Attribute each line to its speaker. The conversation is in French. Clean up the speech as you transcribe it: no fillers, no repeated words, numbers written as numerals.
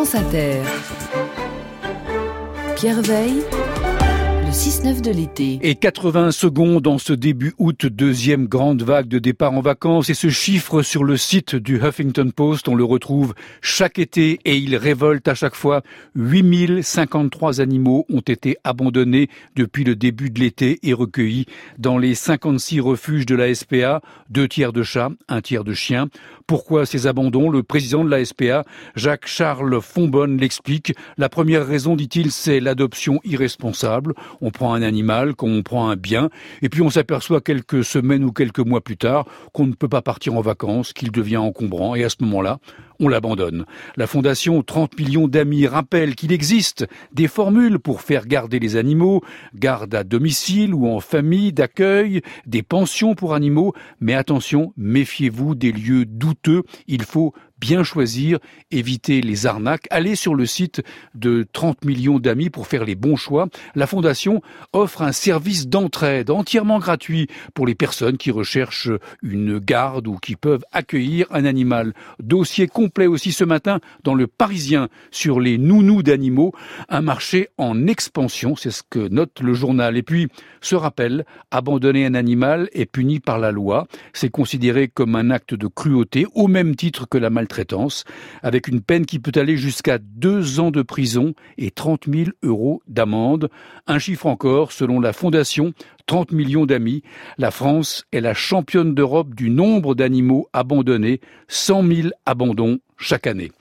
Speaker 1: France Inter. Pierre Veille, le 6-9 de l'été.
Speaker 2: Et 80 secondes en ce début août, deuxième grande vague de départ en vacances. Et ce chiffre sur le site du Huffington Post, on le retrouve chaque été et il révolte à chaque fois. 8053 animaux ont été abandonnés depuis le début de l'été et recueillis dans les 56 refuges de la SPA, 2 tiers de chats, 1 tiers de chiens. Pourquoi ces abandons? Le président de la SPA, Jacques-Charles Fonbonne, l'explique. La première raison, dit-il, c'est l'adoption irresponsable. On prend un animal, qu'on prend un bien, et puis on s'aperçoit quelques semaines ou quelques mois plus tard qu'on ne peut pas partir en vacances, qu'il devient encombrant, et à ce moment-là, on l'abandonne. La fondation 30 millions d'amis rappelle qu'il existe des formules pour faire garder les animaux, garde à domicile ou en famille d'accueil, des pensions pour animaux, mais attention, méfiez-vous des lieux douteux, il faut bien choisir, éviter les arnaques. Allez sur le site de 30 millions d'amis pour faire les bons choix. La Fondation offre un service d'entraide entièrement gratuit pour les personnes qui recherchent une garde ou qui peuvent accueillir un animal. Dossier complet aussi ce matin dans Le Parisien sur les nounous d'animaux, un marché en expansion, c'est ce que note le journal. Et puis, ce rappel, abandonner un animal est puni par la loi. C'est considéré comme un acte de cruauté, au même titre que la maltraitance, avec une peine qui peut aller jusqu'à 2 ans de prison et 30 000 € d'amende. Un chiffre encore, selon la Fondation 30 millions d'amis, la France est la championne d'Europe du nombre d'animaux abandonnés, 100 000 abandons chaque année.